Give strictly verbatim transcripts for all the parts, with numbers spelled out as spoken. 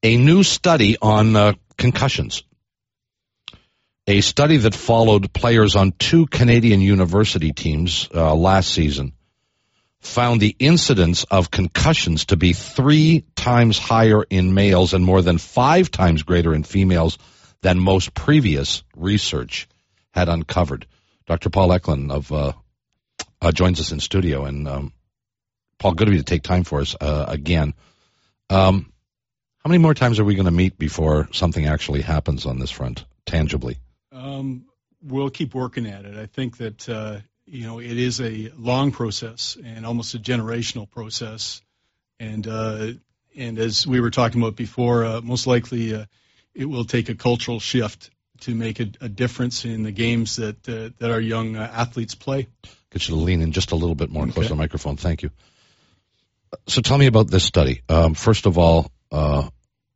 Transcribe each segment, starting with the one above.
A new study on uh, concussions. A study that followed players on two Canadian university teams uh, last season found the incidence of concussions to be three times higher in males and more than five times greater in females than most previous research had uncovered. Doctor Paul Eklund of uh, uh, joins us in studio, and um, Paul, good of you to take time for us uh, again. Um, how many more times are we going to meet before something actually happens on this front, tangibly? Um, we'll keep working at it. I think that uh, you know it is a long process and almost a generational process, and uh, and as we were talking about before, uh, most likely uh, it will take a cultural shift to make a, a difference in the games that uh, that our young uh, athletes play. Get you to lean in just a little bit more, okay. Close to the microphone. Thank you. So tell me about this study. Um, first of all, uh,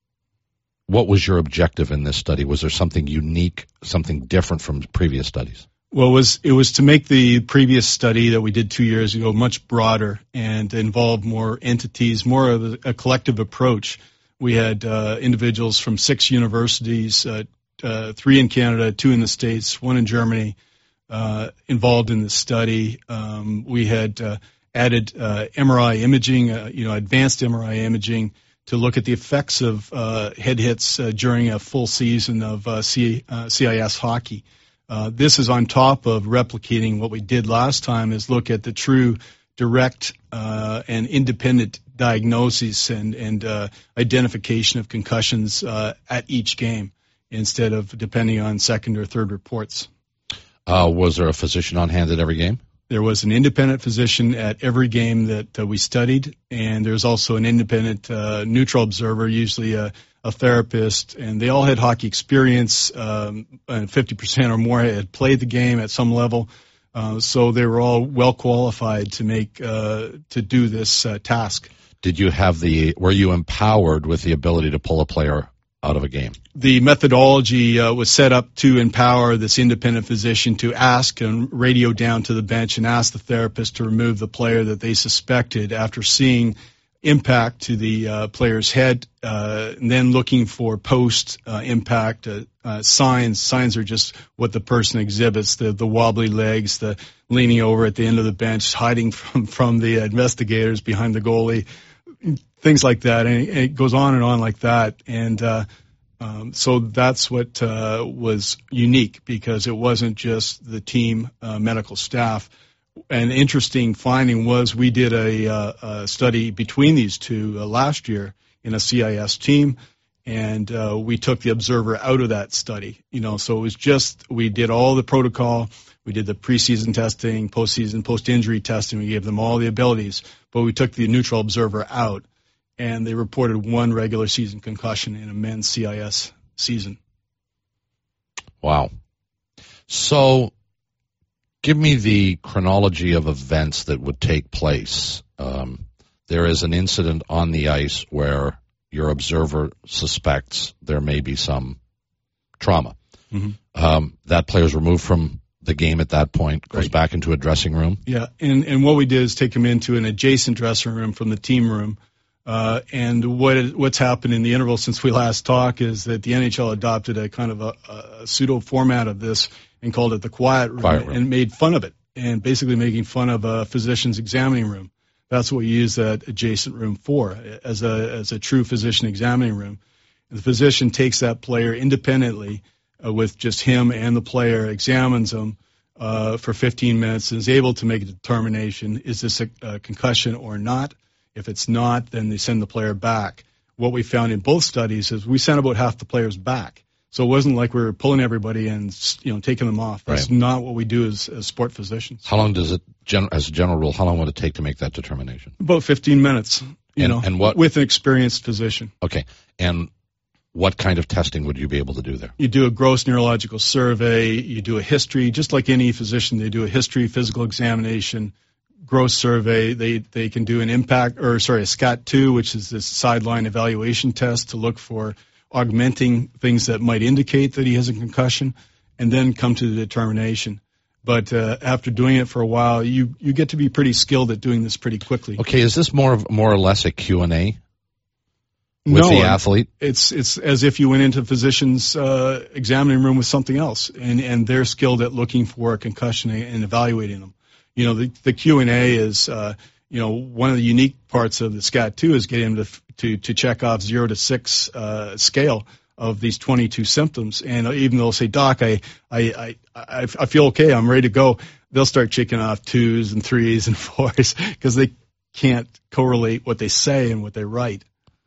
what was your objective in this study? Was there something unique, something different from previous studies? Well, it was, it was to make the previous study that we did two years ago much broader and involve more entities, more of a, a collective approach. We had uh, individuals from six universities, uh, uh, three in Canada, two in the States, one in Germany, uh, involved in the study. Um, we had uh, added uh, M R I imaging, uh, you know, advanced M R I imaging, to look at the effects of uh, head hits uh, during a full season of uh, C, uh, C I S hockey. Uh, this is on top of replicating what we did last time, is look at the true direct uh, and independent diagnosis and, and uh, identification of concussions uh, at each game instead of depending on second or third reports. Uh, was there a physician on hand at every game? There was an independent physician at every game that uh, we studied, and there's also an independent uh, neutral observer, usually a, a therapist, and they all had hockey experience, um, and fifty percent or more had played the game at some level, uh, so they were all well qualified to make uh, to do this uh, task. Did you have the, were you empowered with the ability to pull a player out of a game? The methodology uh, was set up to empower this independent physician to ask and radio down to the bench and ask the therapist to remove the player that they suspected after seeing impact to the uh, player's head, uh, and then looking for post-impact uh, uh, signs. Signs are just what the person exhibits, the, the wobbly legs, the leaning over at the end of the bench, hiding from, from the investigators behind the goalie, things like that, and it goes on and on like that. And uh, um, so that's what uh, was unique, because it wasn't just the team uh, medical staff. An interesting finding was we did a, uh, a study between these two uh, last year in a C I S team, and uh, we took the observer out of that study. You know, so it was just, we did all the protocol. We did the preseason testing, postseason, post-injury testing. We gave them all the abilities, but we took the neutral observer out, and they reported one regular season concussion in a men's C I S season. Wow. So give me the chronology of events that would take place. Um, there is an incident on the ice where your observer suspects there may be some trauma. Mm-hmm. Um, that player is removed from the game at that point, goes right back into a dressing room. Yeah, and, and what we did is take him into an adjacent dressing room from the team room. Uh, and what is, what's happened in the interval since we last talked is that the N H L adopted a kind of a, a pseudo format of this and called it the quiet room, quiet room and made fun of it, and basically making fun of a physician's examining room. That's what we use that adjacent room for, as a as a true physician examining room. And the physician takes that player independently uh, with just him and the player, examines them uh, for fifteen minutes, and is able to make a determination, is this a, a concussion or not? If it's not, then they send the player back. What we found in both studies is we sent about half the players back. So it wasn't like we were pulling everybody and, you know, taking them off. That's right. Not what we do as, as sport physicians. How long does it, gen- as a general rule, how long would it take to make that determination? About fifteen minutes, you and, know, and what, with an experienced physician. Okay. And what kind of testing would you be able to do there? You do a gross neurological survey. You do a history, just like any physician. They do a history, physical examination, gross survey. They they can do an impact, or sorry, a S C A T two, which is this sideline evaluation test to look for augmenting things that might indicate that he has a concussion, and then come to the determination. But uh, after doing it for a while, you, you get to be pretty skilled at doing this pretty quickly. Okay, is this more of more or less a Q and A? with no, the athlete? It's it's as if you went into a physician's uh, examining room with something else, and, and they're skilled at looking for a concussion and evaluating them. You know, the, the Q and A is, uh, you know, one of the unique parts of the SCAT two is getting them to, to, to check off zero to six uh, scale of these twenty-two symptoms. And even though they'll say, Doc, I, I, I, I feel okay, I'm ready to go, they'll start checking off twos and threes and fours because they can't correlate what they say and what they write.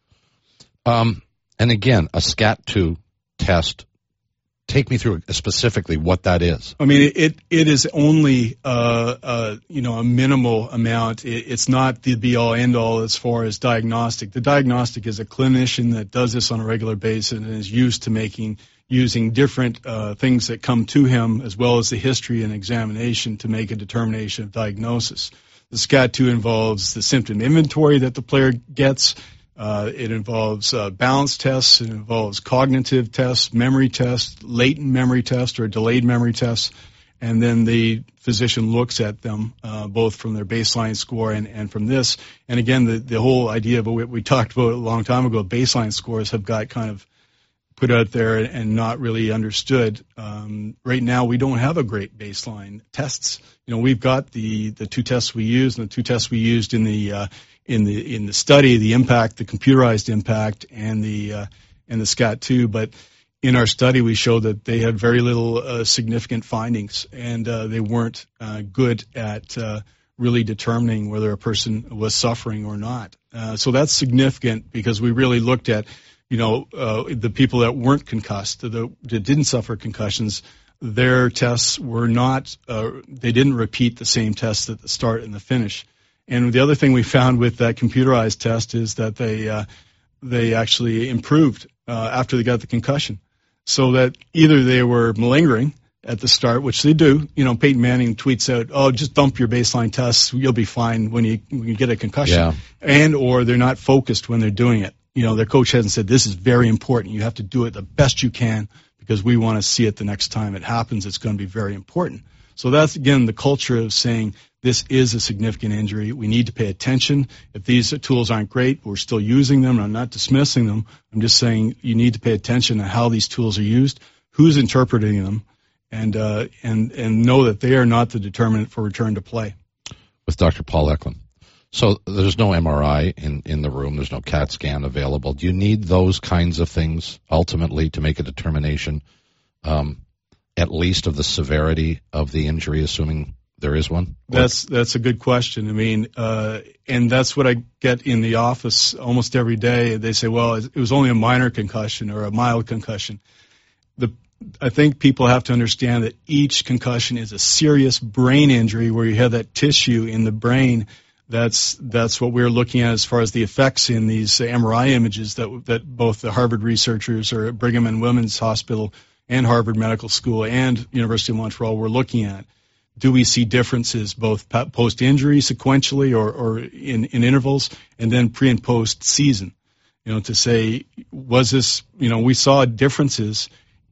Um, and again, a SCAT two test, take me through specifically what that is. I mean, it it is only uh, uh, you know a minimal amount. It, it's not the be all end all as far as diagnostic. The diagnostic is a clinician that does this on a regular basis and is used to making using different uh, things that come to him as well as the history and examination to make a determination of diagnosis. The SCAT two involves the symptom inventory that the player gets. Uh, it involves uh, balance tests. It involves cognitive tests, memory tests, latent memory tests or delayed memory tests. And then the physician looks at them, uh, both from their baseline score and, and from this. And again, the, the whole idea of what we talked about a long time ago, baseline scores have got kind of put out there and not really understood. Um, right now, we don't have a great baseline tests. You know, we've got the, the two tests we used and the two tests we used in the uh, in the in the study, the impact, the computerized impact, and the uh, and the SCAT two. But in our study, we showed that they had very little uh, significant findings, and uh, they weren't uh, good at uh, really determining whether a person was suffering or not. Uh, so that's significant because we really looked at, you know, uh, the people that weren't concussed, the, that didn't suffer concussions. Their tests were not, uh, they didn't repeat the same tests at the start and the finish. And the other thing we found with that computerized test is that they uh, they actually improved uh, after they got the concussion. So that either they were malingering at the start, which they do. You know, Peyton Manning tweets out, "Oh, just dump your baseline tests; you'll be fine when you when you get a concussion." Yeah. And or they're not focused when they're doing it. You know, their coach hasn't said, "This is very important. You have to do it the best you can because we want to see it the next time it happens. It's going to be very important." So that's, again, the culture of saying this is a significant injury. We need to pay attention. If these tools aren't great, we're still using them. I'm not dismissing them. I'm just saying you need to pay attention to how these tools are used, who's interpreting them, and uh, and and know that they are not the determinant for return to play. With Doctor Paul Eklund. So there's no M R I in, in the room. There's no CAT scan available. Do you need those kinds of things ultimately to make a determination, um, at least of the severity of the injury, assuming there is one? That's that's a good question. I mean, uh, and that's what I get in the office almost every day. They say, well, it was only a minor concussion or a mild concussion. The I think people have to understand that each concussion is a serious brain injury where you have that tissue in the brain. That's that's what we're looking at as far as the effects in these M R I images that that both the Harvard researchers or Brigham and Women's Hospital and Harvard Medical School and University of Montreal were looking at. Do we see differences both post-injury sequentially or, or in, in intervals and then pre- and post-season? You know, to say, was this, you know, we saw differences,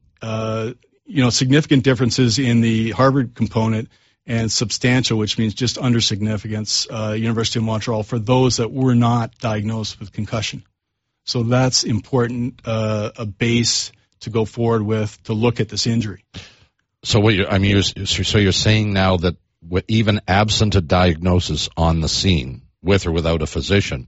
uh, you know, significant differences in the Harvard component and substantial, which means just under significance, uh, University of Montreal, for those that were not diagnosed with concussion. So that's important, uh, a base to go forward with to look at this injury. So what you I mean, you're, so you're saying now that even absent a diagnosis on the scene, with or without a physician,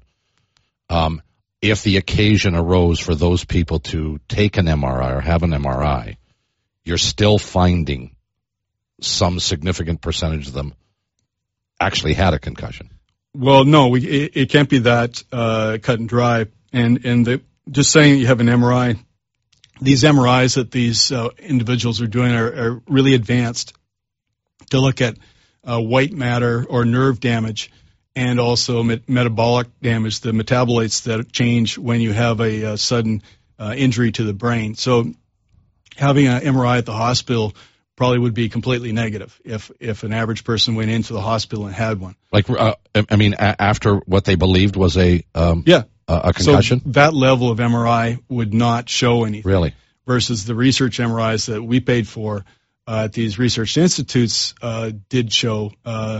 um, if the occasion arose for those people to take an M R I or have an M R I, you're still finding some significant percentage of them actually had a concussion. Well, no, we, it, it can't be that uh, cut and dry. And and the, just saying you have an M R I, these M R Is that these uh, individuals are doing are, are really advanced to look at uh, white matter or nerve damage and also met- metabolic damage, the metabolites that change when you have a, a sudden uh, injury to the brain. So having an M R I at the hospital probably would be completely negative if if an average person went into the hospital and had one. Like, uh, I mean, a- after what they believed was a um, yeah. a, a concussion? So that level of M R I would not show anything. Really? Versus the research M R Is that we paid for uh, at these research institutes uh, did show uh,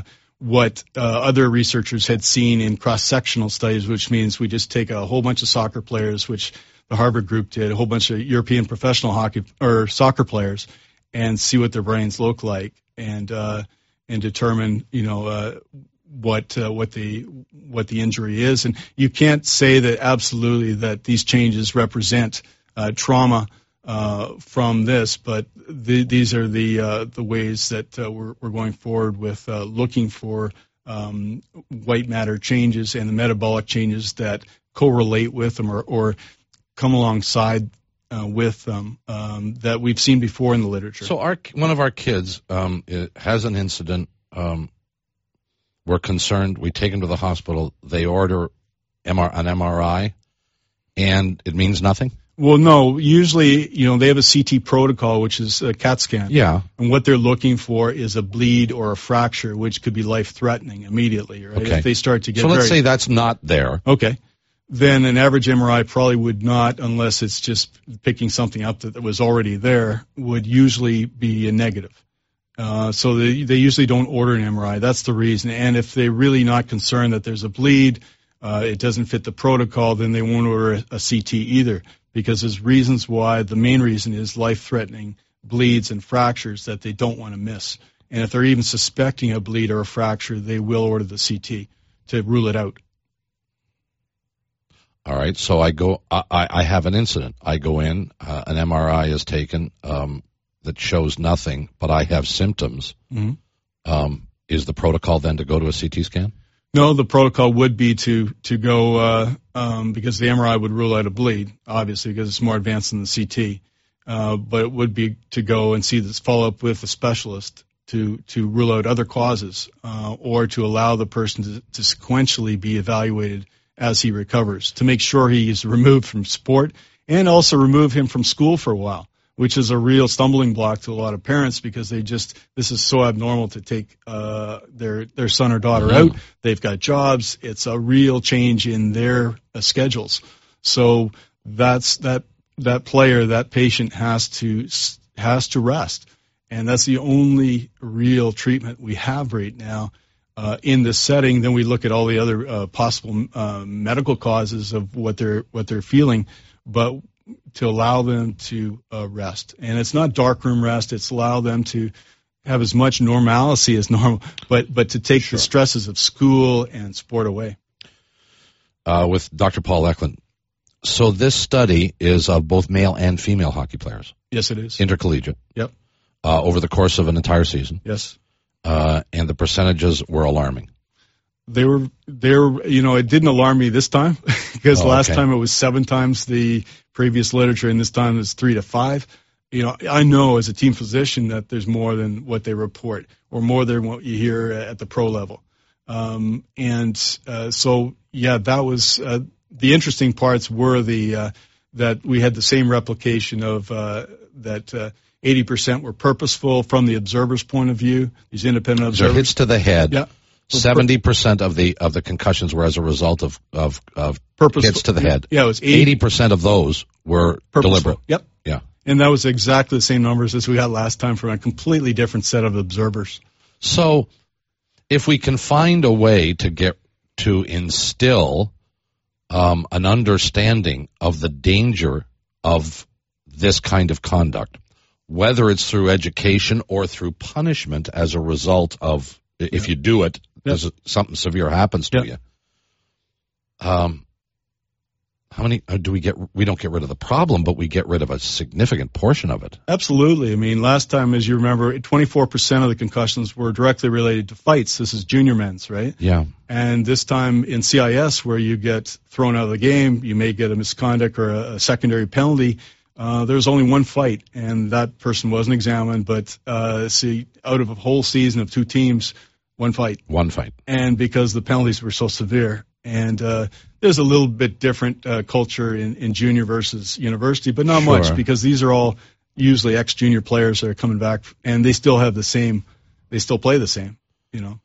what uh, other researchers had seen in cross-sectional studies, which means we just take a whole bunch of soccer players, which the Harvard group did, a whole bunch of European professional hockey or soccer players, and see what their brains look like, and uh, and determine, you know, uh, what uh, what the what the injury is. And you can't say that absolutely that these changes represent uh, trauma uh, from this, but the, these are the uh, the ways that uh, we're, we're going forward with uh, looking for um, white matter changes and the metabolic changes that correlate with them or, or come alongside uh, with them um, that we've seen before in the literature. So our one of our kids um, has an incident. Um, we're concerned. We take him to the hospital. They order M R, an M R I, and it means nothing? Well, no. Usually, you know, they have a C T protocol, which is a CAT scan. Yeah. And what they're looking for is a bleed or a fracture, which could be life-threatening immediately, right? Okay. If they start to get So let's very... say that's not there. Okay. Then an average M R I probably would not, unless it's just picking something up that was already there, would usually be a negative. Uh, so they, they usually don't order an M R I. That's the reason. And if they're really not concerned that there's a bleed, uh, it doesn't fit the protocol, then they won't order a, a C T either, because there's reasons why. The main reason is life-threatening bleeds and fractures that they don't want to miss. And if they're even suspecting a bleed or a fracture, they will order the C T to rule it out. All right, so I go. I, I have an incident. I go in. Uh, an M R I is taken um, that shows nothing, but I have symptoms. Mm-hmm. Um, is the protocol then to go to a C T scan? No, the protocol would be to to go uh, um, because the M R I would rule out a bleed, obviously, because it's more advanced than the C T. Uh, but it would be to go and see this, follow up with a specialist to to rule out other causes, uh, or to allow the person to, to sequentially be evaluated as he recovers, to make sure he is removed from sport and also remove him from school for a while, which is a real stumbling block to a lot of parents, because they just, this is so abnormal to take uh, their their son or daughter mm-hmm. out. They've got jobs. It's a real change in their uh, schedules. So that's that that player, that patient has to has to rest, and that's the only real treatment we have right now. Uh, in this setting, then we look at all the other uh, possible uh, medical causes of what they're what they're feeling, but to allow them to uh, rest. And it's not darkroom rest; it's allow them to have as much normalcy as normal, but but to take sure. the stresses of school and sport away. Uh, with Doctor Paul Eklund. So this study is of both male and female hockey players. Yes, it is. Intercollegiate. Yep. Uh, over the course of an entire season. Yes. Uh, and the percentages were alarming. They were, they were, you know, it didn't alarm me this time because oh, last okay. time it was seven times the previous literature, and this time it's three to five. You know, I know as a team physician that there's more than what they report, or more than what you hear at the pro level. Um, and uh, so, yeah, that was uh, the interesting parts were the uh, that we had the same replication of uh, that. Uh, eighty percent were purposeful from the observer's point of view, these independent observers. So hits to the head. Yeah. seventy percent of the of the concussions were as a result of, of, of hits to the yeah. head. Yeah, it was eighty percent of those were purposeful. deliberate. Yep. Yeah. And that was exactly the same numbers as we got last time from a completely different set of observers. So if we can find a way to get to instill um, an understanding of the danger of this kind of conduct, whether it's through education or through punishment as a result of, if you do it, yep. something severe happens to yep. you. Um, how many uh, do we get? We don't get rid of the problem, but we get rid of a significant portion of it. Absolutely. I mean, last time, as you remember, twenty-four percent of the concussions were directly related to fights. This is junior men's, right? Yeah. And this time in C I S, where you get thrown out of the game, you may get a misconduct or a, a secondary penalty. Uh, there was only one fight, and that person wasn't examined. But uh, see, out of a whole season of two teams, one fight. One fight. And because the penalties were so severe, and uh, there's a little bit different uh, culture in, in junior versus university, but not sure. much, because these are all usually ex-junior players that are coming back, and they still have the same. They still play the same, you know.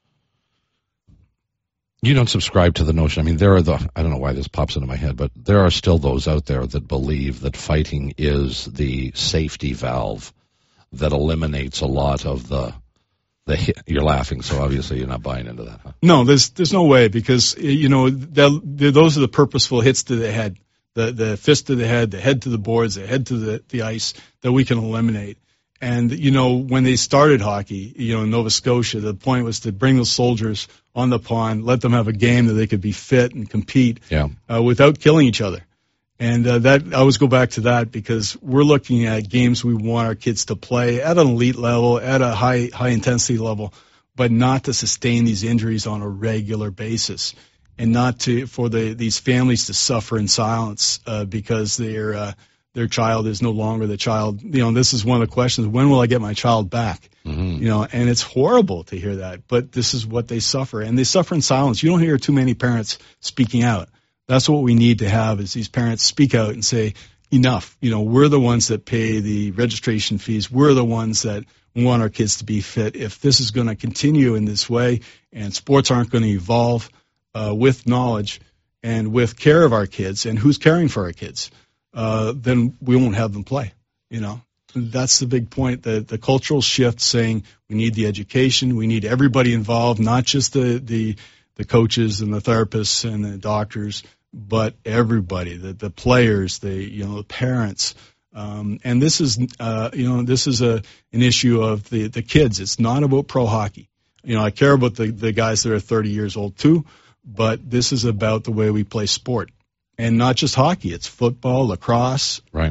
You don't subscribe to the notion. I mean, there are the, I don't know why this pops into my head, but there are still those out there that believe that fighting is the safety valve that eliminates a lot of the The, you're laughing, so obviously you're not buying into that, huh? No, there's there's no way, because, you know, those are the purposeful hits to the head, the the fist to the head, the head to the boards, the head to the, the ice that we can eliminate. And, you know, when they started hockey, you know, in Nova Scotia, the point was to bring the soldiers on the pond, let them have a game that they could be fit and compete yeah. uh, without killing each other. And uh, that I always go back to that, because we're looking at games we want our kids to play at an elite level, at a high high intensity level, but not to sustain these injuries on a regular basis, and not to for the these families to suffer in silence uh, because their uh, their child is no longer the child. You know, this is one of the questions: when will I get my child back? Mm-hmm. You know, and it's horrible to hear that, but this is what they suffer, and they suffer in silence. You don't hear too many parents speaking out. That's what we need to have, is these parents speak out and say, enough. You know, we're the ones that pay the registration fees. We're the ones that want our kids to be fit. If this is going to continue in this way, and sports aren't going to evolve uh, with knowledge and with care of our kids, and who's caring for our kids, uh, then we won't have them play. You know, that's the big point, the, the cultural shift, saying we need the education, we need everybody involved, not just the, the, the coaches and the therapists and the doctors, but everybody, the, the players, the, you know, the parents. Um, and this is, uh, you know, this is a, an issue of the, the kids. It's not about pro hockey. You know, I care about the, the guys that are thirty years old too, but this is about the way we play sport, and not just hockey. It's football, lacrosse. Right.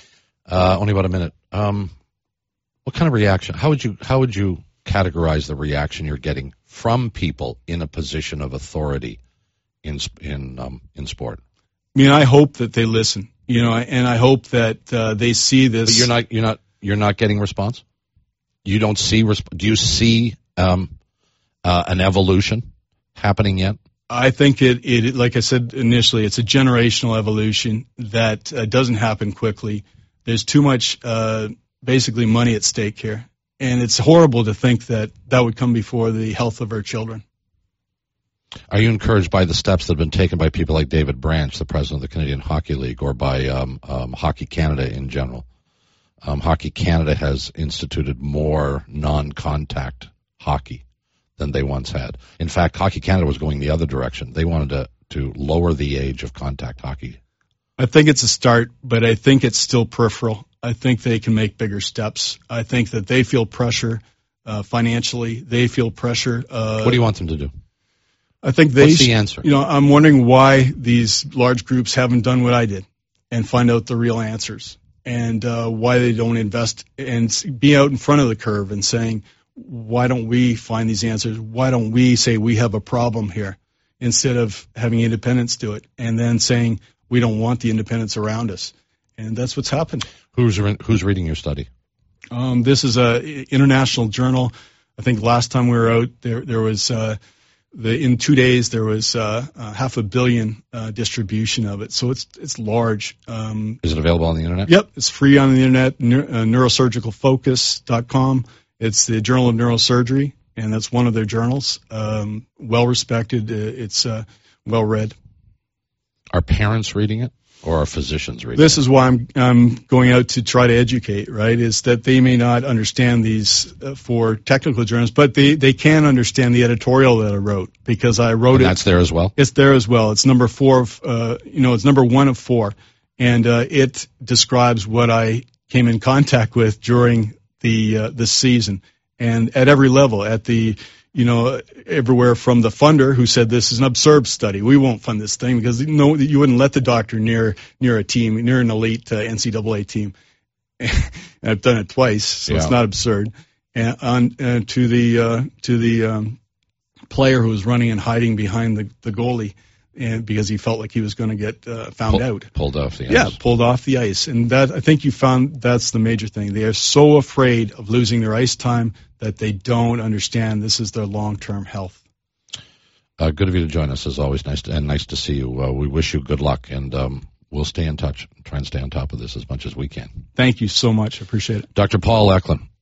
Uh, only about a minute. Um, what kind of reaction? How would you, how would you categorize the reaction you're getting from people in a position of authority in in um, in sport? I mean, I hope that they listen, you know, and I hope that uh, they see this. But you're not you're not you're not getting response. You don't see resp- Do you see um, uh, an evolution happening yet? I think it, it, like I said initially, it's a generational evolution that uh, doesn't happen quickly. There's too much, uh, basically, money at stake here, and it's horrible to think that that would come before the health of our children. Are you encouraged by the steps that have been taken by people like David Branch, the president of the Canadian Hockey League, or by um, um, Hockey Canada in general? Um, Hockey Canada has instituted more non-contact hockey than they once had. In fact, Hockey Canada was going the other direction. They wanted to, to lower the age of contact hockey. I think it's a start, but I think it's still peripheral. I think they can make bigger steps. I think that they feel pressure uh, financially. They feel pressure. Uh, what do you want them to do? I think they. What's the answer? You know, I'm wondering why these large groups haven't done what I did and find out the real answers, and uh, why they don't invest and be out in front of the curve and saying, why don't we find these answers? Why don't we say we have a problem here, instead of having independents do it and then saying we don't want the independents around us? And that's what's happened. Who's re- who's reading your study? Um, this is a international journal. I think last time we were out there, there was. Uh, The, in two days, there was uh, uh, half a billion uh, distribution of it, so it's it's large. Um, Is it available on the internet? Yep, it's free on the internet. Neur- uh, neurosurgical focus dot com. It's the Journal of Neurosurgery, and that's one of their journals. Um, well respected. Uh, it's uh, well read. Are parents reading it, or are physicians reading this it? This is why I'm I'm going out to try to educate. Right, is that they may not understand these uh, for technical journals, but they, they can understand the editorial that I wrote, because I wrote and it. That's there as well. It's there as well. It's number four. Of, uh, you know, it's number one of four, and uh, it describes what I came in contact with during the uh, the season, and at every level, at the you know, everywhere from the funder who said this is an absurd study. We won't fund this thing because you know, you wouldn't let the doctor near near a team, near an elite uh, N C double A team. And I've done it twice, so yeah. It's not absurd. And on uh, to the uh, to the um, player who was running and hiding behind the, the goalie, and because he felt like he was going to get uh, found Pull, out. Pulled off the ice. Yeah, pulled off the ice. And that I think you found that's the major thing. They are so afraid of losing their ice time that they don't understand this is their long-term health. Uh, good of you to join us, as always. Nice to, and nice to see you. Uh, we wish you good luck, and um, we'll stay in touch. Try and stay on top of this as much as we can. Thank you so much. I appreciate it. Doctor Paul Eklund.